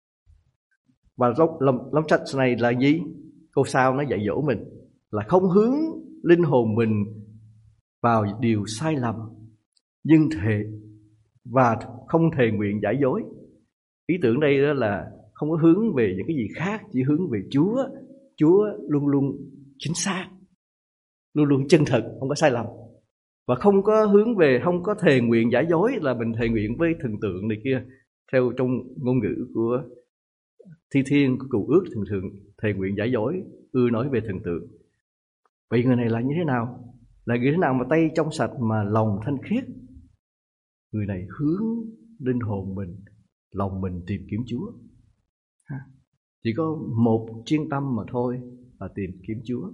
Và lòng, lòng trách này là gì? Câu sau nó dạy dỗ mình là không hướng linh hồn mình vào điều sai lầm, nhưng thề và không thề nguyện giả dối. Ý tưởng đây đó là không có hướng về những cái gì khác, chỉ hướng về Chúa. Chúa luôn luôn chính xác, luôn luôn chân thật, không có sai lầm. Và không có hướng về, không có thề nguyện giả dối là mình thề nguyện với thần tượng này kia. Theo trong ngôn ngữ của Thi Thiên, của Cựu Ước, thường thường thề nguyện giả dối, ưa nói về thần tượng. Vậy người này là như thế nào? Là người thế nào mà tay trong sạch mà lòng thanh khiết? Người này hướng linh hồn mình, lòng mình tìm kiếm Chúa. Chỉ có một chuyên tâm mà thôi là tìm kiếm Chúa.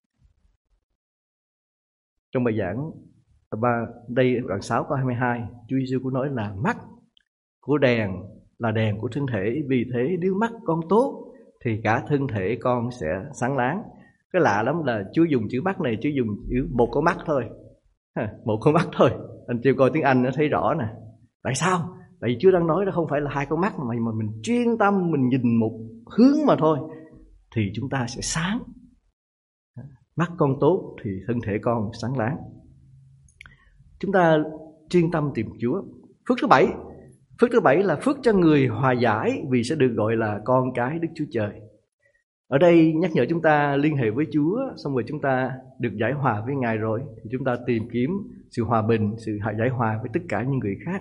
Trong bài giảng ba đây đoạn sáu câu hai mươi hai, Chúa Giêsu cũng nói là mắt của đèn là đèn của thân thể, vì thế nếu mắt con tốt thì cả thân thể con sẽ sáng láng. Cái lạ lắm là Chúa dùng chữ mắt này, Chúa dùng chữ một con mắt thôi, một con mắt thôi. Anh chị coi tiếng Anh nó thấy rõ nè. Tại sao? Tại vì Chúa đang nói đó không phải là hai con mắt mà mà mình chuyên tâm, mình nhìn một hướng mà thôi thì chúng ta sẽ sáng. Mắt con tốt thì thân thể con sáng láng. Chúng ta chuyên tâm tìm Chúa. Phước thứ bảy, phước thứ bảy là phước cho người hòa giải, vì sẽ được gọi là con cái Đức Chúa Trời. Ở đây nhắc nhở chúng ta liên hệ với Chúa, xong rồi chúng ta được giải hòa với Ngài rồi thì chúng ta tìm kiếm sự hòa bình, sự giải hòa với tất cả những người khác.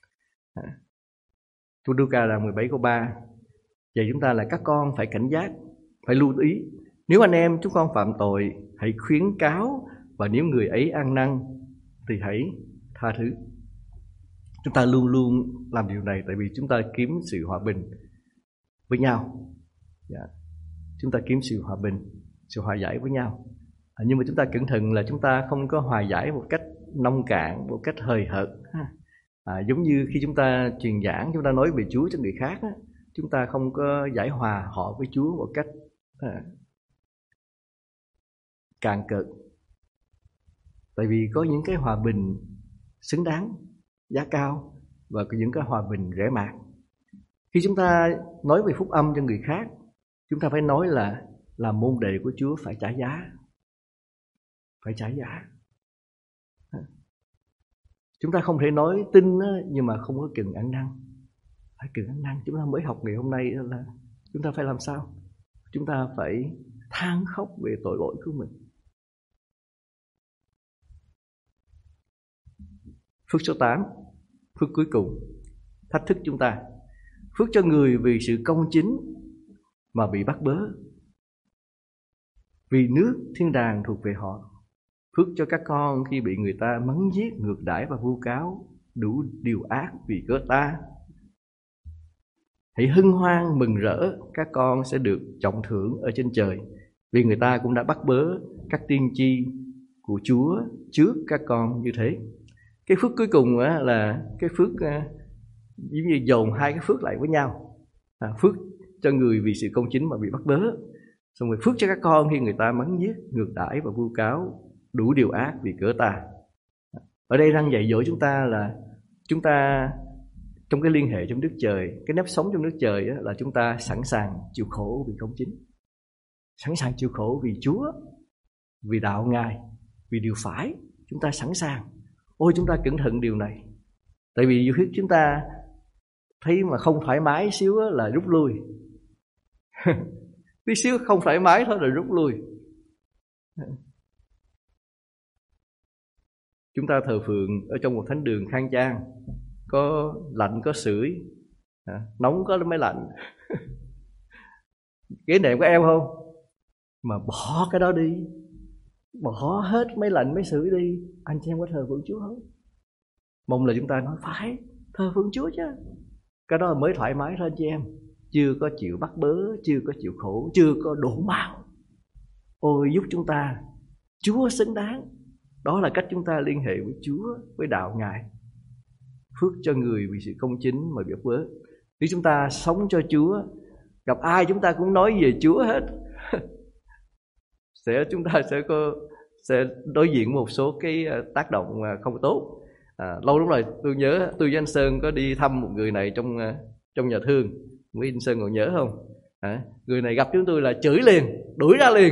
Tôi Luca là mười bảy câu ba dạy chúng ta là các con phải cảnh giác, phải lưu ý. Nếu anh em chúng con phạm tội, hãy khuyến cáo, và nếu người ấy ăn năn thì hãy tha thứ. Chúng ta luôn luôn làm điều này tại vì chúng ta kiếm sự hòa bình với nhau. Dạ. Chúng ta kiếm sự hòa bình, sự hòa giải với nhau. À, nhưng mà chúng ta cẩn thận là chúng ta không có hòa giải một cách nông cạn, một cách hời hợt. À, giống như khi chúng ta truyền giảng, chúng ta nói về Chúa cho người khác, á, chúng ta không có giải hòa họ với Chúa một cách à, càn cợt. Tại vì có những cái hòa bình xứng đáng, giá cao, và có những cái hòa bình rẻ mạt. Khi chúng ta nói về phúc âm cho người khác, chúng ta phải nói là làm môn đệ của Chúa phải trả giá. Phải trả giá. Chúng ta không thể nói tin nhưng mà không có cần ăn năn. Phải cần ăn năn. Chúng ta mới học ngày hôm nay là chúng ta phải làm sao? Chúng ta phải than khóc về tội lỗi của mình. Phước số tám, phước cuối cùng, thách thức chúng ta. Phước cho người vì sự công chính mà bị bắt bớ, vì nước thiên đàng thuộc về họ. Phước cho các con khi bị người ta mắng giết, ngược đãi và vu cáo đủ điều ác vì cớ ta. Hãy hân hoan mừng rỡ, các con sẽ được trọng thưởng ở trên trời, vì người ta cũng đã bắt bớ các tiên tri của Chúa trước các con như thế. Cái phước cuối cùng là cái phước giống như dồn hai cái phước lại với nhau. À, phước cho người vì sự công chính mà bị bắt bớ, xong rồi phước cho các con khi người ta mắng giết, ngược đãi và vu cáo đủ điều ác vì cớ ta. Ở đây đang dạy dỗ chúng ta là chúng ta trong cái liên hệ trong nước trời, cái nếp sống trong nước trời là chúng ta sẵn sàng chịu khổ vì công chính, sẵn sàng chịu khổ vì Chúa, vì đạo Ngài, vì điều phải. Chúng ta sẵn sàng. Ôi, chúng ta cẩn thận điều này. Tại vì nhiều khi chúng ta thấy mà không thoải mái xíu là rút lui. Tí xíu không thoải mái thôi là rút lui. Chúng ta thờ phượng ở trong một thánh đường khang trang, có lạnh có sưởi, nóng có máy lạnh. Ghế nệm có eo không? Mà bỏ cái đó đi, bỏ hết máy lạnh máy sưởi đi. Anh chị em có thờ phượng Chúa không? Mong là chúng ta nói phải thờ phượng Chúa chứ. Cái đó mới thoải mái thôi anh chị em. Chưa có chịu bắt bớ, chưa có chịu khổ, chưa có đổ máu. Ôi giúp chúng ta, Chúa xứng đáng. Đó là cách chúng ta liên hệ với Chúa, với đạo Ngài. Phước cho người vì sự công chính mà bị bắt bớ. Nếu chúng ta sống cho Chúa, gặp ai chúng ta cũng nói về Chúa hết. sẽ chúng ta sẽ có sẽ đối diện một số cái tác động không tốt. À, lâu lắm rồi tôi nhớ tôi với anh Sơn có đi thăm một người này trong trong nhà thương. Quý anh Sơn còn nhớ không? À, người này gặp chúng tôi là chửi liền, đuổi ra liền.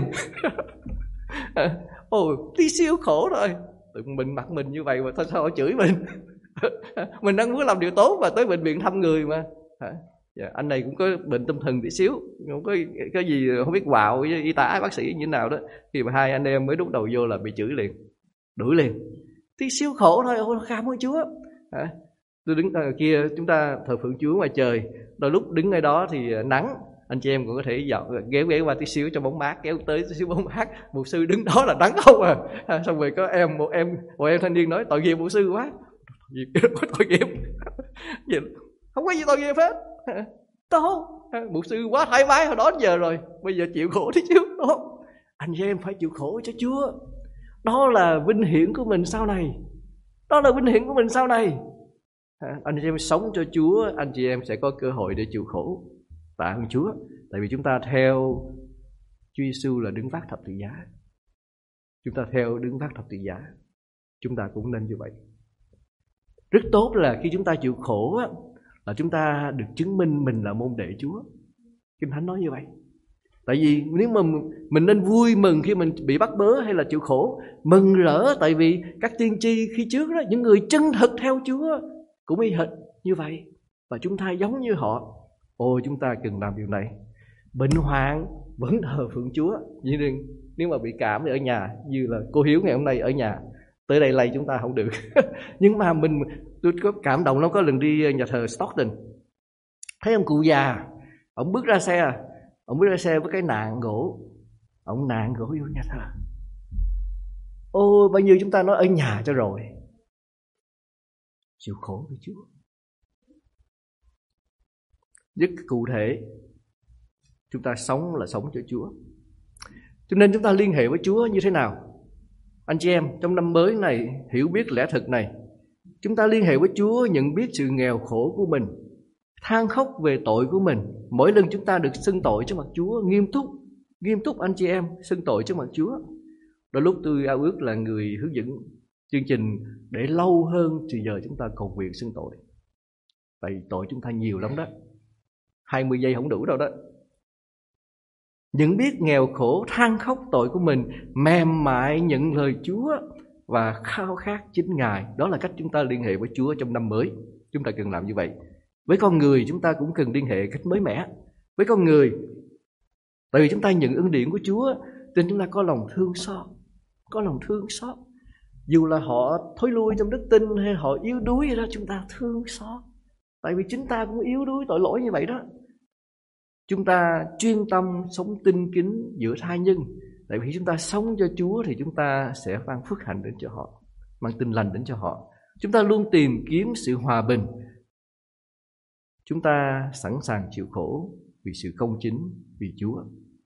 Ồ, tí xíu khổ rồi. Tự mình mặt mình như vậy mà sao họ chửi mình? Mình đang muốn làm điều tốt và tới bệnh viện thăm người mà. À, dạ, anh này cũng có bệnh tâm thần tí xíu, không có cái gì không biết quạo với y tá bác sĩ như thế nào đó. Khi mà hai anh em mới đúc đầu vô là bị chửi liền, đuổi liền. Tí xíu khổ thôi, ôi cảm ơn Chúa. À, tôi đứng ở kia, chúng ta thờ phượng Chúa ngoài trời, đôi lúc đứng ở đó thì nắng, anh chị em cũng có thể dọn ghé ghé qua tí xíu cho bóng mát, kéo tới tí xíu bóng mát. Mục sư đứng đó là nắng không à. À xong rồi có em một em một em thanh niên nói tội nghiệp mục sư quá. Tội nghiệp không có gì tội nghiệp hết. Đó, mục sư quá thoải mái hồi đó đến giờ rồi, bây giờ chịu khổ tí xíu. Đó, anh chị em phải chịu khổ cho Chúa. Đó là vinh hiển của mình sau này. Đó là vinh hiển của mình sau này. Anh chị em sống cho Chúa, anh chị em sẽ có cơ hội để chịu khổ. Tạ ơn Chúa, tại vì chúng ta theo Chúa Giêsu là đứng vác thập tự giá. Chúng ta theo đứng vác thập tự giá, chúng ta cũng nên như vậy. Rất tốt là khi chúng ta chịu khổ á, là chúng ta được chứng minh mình là môn đệ Chúa. Kinh Thánh nói như vậy. Tại vì nếu mà mình nên vui mừng khi mình bị bắt bớ hay là chịu khổ, mừng rỡ, tại vì các tiên tri khi trước đó, những người chân thực theo Chúa cũng y hệt như vậy, và chúng ta giống như họ. Ồ, chúng ta cần làm điều này. Bệnh hoạn vẫn thờ phượng Chúa. Nhưng nếu mà bị cảm thì ở nhà, như là cô Hiếu ngày hôm nay ở nhà, tới đây lây chúng ta không được. Nhưng mà mình, tôi có cảm động lắm. Có lần đi nhà thờ Stockton, thấy ông cụ già, ông bước ra xe, ông bước ra xe với cái nạn gỗ, ông nạn gỗ vô nhà thờ. Ôi, bao nhiêu chúng ta nói ở nhà cho rồi. Chịu khổ với Chúa. Rất cụ thể, chúng ta sống là sống cho Chúa. Cho nên chúng ta liên hệ với Chúa như thế nào? Anh chị em, trong năm mới này, hiểu biết lẽ thực này, chúng ta liên hệ với Chúa, nhận biết sự nghèo khổ của mình, than khóc về tội của mình. Mỗi lần chúng ta được xưng tội trước mặt Chúa, nghiêm túc, nghiêm túc anh chị em, xưng tội trước mặt Chúa. Đôi lúc tôi ao ước là người hướng dẫn chương trình để lâu hơn thì giờ chúng ta cầu nguyện xưng tội. Tại tội chúng ta nhiều lắm đó, hai mươi giây không đủ đâu đó. Nhận biết nghèo khổ, than khóc tội của mình, mềm mại nhận lời Chúa và khao khát chính Ngài. Đó là cách chúng ta liên hệ với Chúa trong năm mới. Chúng ta cần làm như vậy. Với con người chúng ta cũng cần liên hệ cách mới mẻ. Với con người, tại vì chúng ta nhận ân điển của Chúa, nên chúng ta có lòng thương xót, có lòng thương xót. Dù là họ thối lui trong đức tin hay họ yếu đuối gì đó, chúng ta thương xót. Tại vì chúng ta cũng yếu đuối tội lỗi như vậy đó. Chúng ta chuyên tâm sống tinh kính giữa tha nhân. Tại vì chúng ta sống cho Chúa thì chúng ta sẽ mang phước hạnh đến cho họ, mang tin lành đến cho họ. Chúng ta luôn tìm kiếm sự hòa bình. Chúng ta sẵn sàng chịu khổ vì sự công chính, vì Chúa.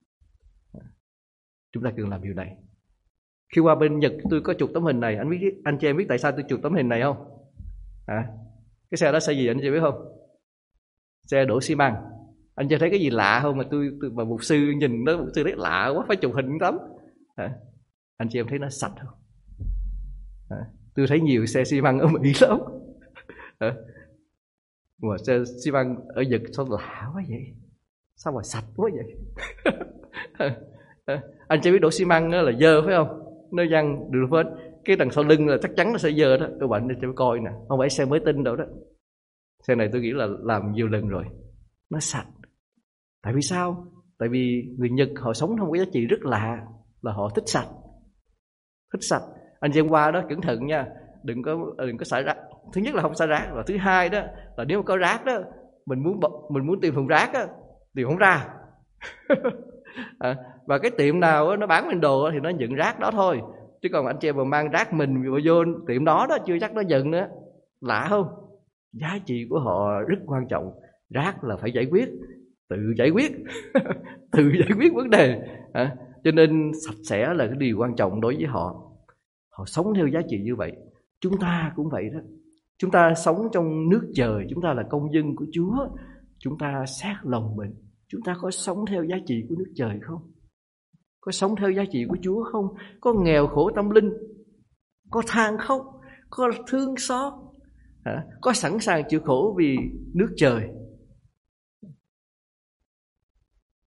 Chúng ta cần làm điều này. Khi qua bên Nhật tôi có chụp tấm hình này. Anh biết anh chị em biết tại sao tôi chụp tấm hình này không? À, cái xe đó xe gì anh chị biết không? Xe đổ xi măng. Anh chị thấy cái gì lạ không mà tôi, tôi mà mục sư nhìn nó, mục sư thấy lạ quá, phải chụp hình lắm. À, anh chị em thấy nó sạch không? À, tôi thấy nhiều xe xi măng ở Mỹ lắm. À, mà xe xi măng ở Nhật sao lạ quá vậy? Sao mà sạch quá vậy? À, à, anh chị biết đổ xi măng là dơ phải không? Nó văng được hết. Cái đằng sau lưng là chắc chắn nó sẽ dơ đó. Các bạn cho coi nè, không phải xe mới tinh đâu đó. Xe này tôi nghĩ là làm nhiều lần rồi. Nó sạch. Tại vì sao? Tại vì người Nhật họ sống trong cái giá trị rất lạ, là họ thích sạch. Thích sạch. Anh chị em qua đó cẩn thận nha, đừng có đừng có xả rác. Thứ nhất là không xả rác, và thứ hai đó là nếu mà có rác đó, mình muốn mình muốn tìm thùng rác á, tìm không ra. À, và cái tiệm nào đó, nó bán mình đồ thì nó nhận rác đó thôi. Chứ còn anh chị em mà mang rác mình vô tiệm đó đó, chưa chắc nó nhận nữa. Lạ không? Giá trị của họ rất quan trọng. Rác là phải giải quyết, tự giải quyết, tự giải quyết vấn đề. À, cho nên sạch sẽ là cái điều quan trọng đối với họ. Họ sống theo giá trị như vậy. Chúng ta cũng vậy đó. Chúng ta sống trong nước trời, chúng ta là công dân của Chúa. Chúng ta xét lòng mình, chúng ta có sống theo giá trị của nước trời không? Có sống theo giá trị của Chúa không? Có nghèo khổ tâm linh, có than khóc, có thương xót, à, có sẵn sàng chịu khổ vì nước trời.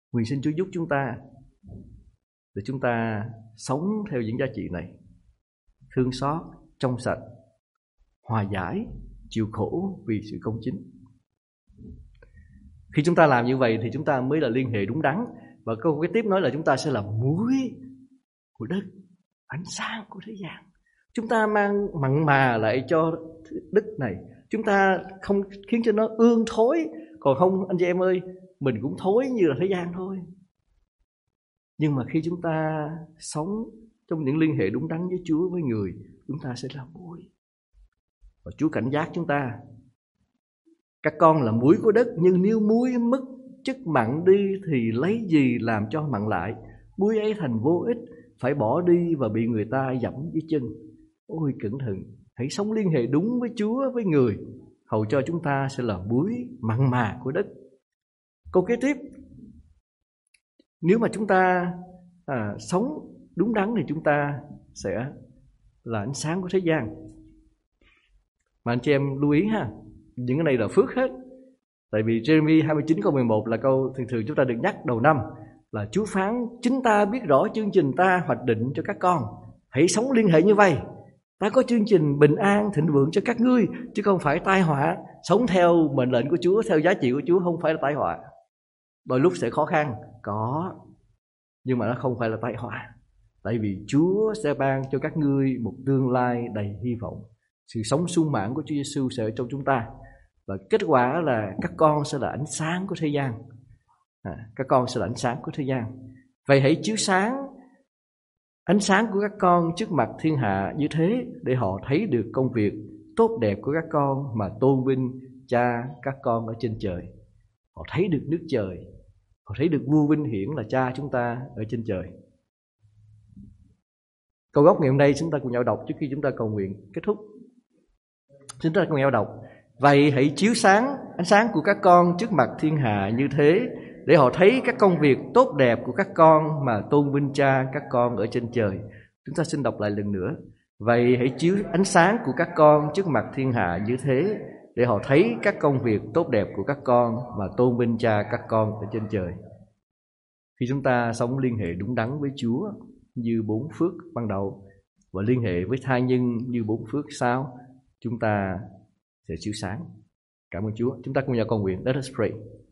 Nguyện xin Chúa giúp chúng ta để chúng ta sống theo những giá trị này: thương xót, trong sạch, hòa giải, chịu khổ vì sự công chính. Khi chúng ta làm như vậy thì chúng ta mới là liên hệ đúng đắn. Và câu kế tiếp nói là chúng ta sẽ là muối của đất, ánh sáng của thế gian. Chúng ta mang mặn mà lại cho đất này. Chúng ta không khiến cho nó ương thối. Còn không, anh chị em ơi, mình cũng thối như là thế gian thôi. Nhưng mà khi chúng ta sống trong những liên hệ đúng đắn với Chúa, với người, chúng ta sẽ là muối. Và Chúa cảnh giác chúng ta: các con là muối của đất, nhưng nếu muối mất chất mặn đi thì lấy gì làm cho mặn lại? Muối ấy thành vô ích, phải bỏ đi và bị người ta dẫm dưới chân. Ôi cẩn thận, hãy sống liên hệ đúng với Chúa, với người, hầu cho chúng ta sẽ là muối mặn mà của đất. Câu kế tiếp: nếu mà chúng ta à, sống đúng đắn thì chúng ta sẽ là ánh sáng của thế gian. Mà anh chị em lưu ý ha, những cái này là phước hết. Tại vì Jeremy hai mươi chín câu mười một là câu thường thường chúng ta được nhắc đầu năm, là Chúa phán: chính ta biết rõ chương trình ta hoạch định cho các con, hãy sống liên hệ như vậy. Ta có chương trình bình an thịnh vượng cho các ngươi, chứ không phải tai họa. Sống theo mệnh lệnh của Chúa, theo giá trị của Chúa không phải là tai họa. Đôi lúc sẽ khó khăn, có, nhưng mà nó không phải là tai họa. Tại vì Chúa sẽ ban cho các ngươi một tương lai đầy hy vọng. Sự sống sung mãn của Chúa Giêsu sẽ ở trong chúng ta. Và kết quả là các con sẽ là ánh sáng của thế gian. à, Các con sẽ là ánh sáng của thế gian. Vậy hãy chiếu sáng ánh sáng của các con trước mặt thiên hạ như thế, để họ thấy được công việc tốt đẹp của các con mà tôn vinh Cha các con ở trên trời. Họ thấy được nước trời, họ thấy được vua vinh hiển là Cha chúng ta ở trên trời. Câu gốc ngày hôm nay chúng ta cùng nhau đọc trước khi chúng ta cầu nguyện kết thúc. Chúng ta cùng nhau đọc: vậy hãy chiếu sáng ánh sáng của các con trước mặt thiên hạ như thế, để họ thấy các công việc tốt đẹp của các con mà tôn vinh Cha các con ở trên trời. Chúng ta xin đọc lại lần nữa: vậy hãy chiếu ánh sáng của các con trước mặt thiên hạ như thế, để họ thấy các công việc tốt đẹp của các con mà tôn vinh Cha các con ở trên trời. Khi chúng ta sống liên hệ đúng đắn với Chúa như bốn phước ban đầu, và liên hệ với tha nhân như bốn phước sau, chúng ta sẽ chiếu sáng. Cảm ơn Chúa. Chúng ta cùng nhau cầu nguyện. Let us pray.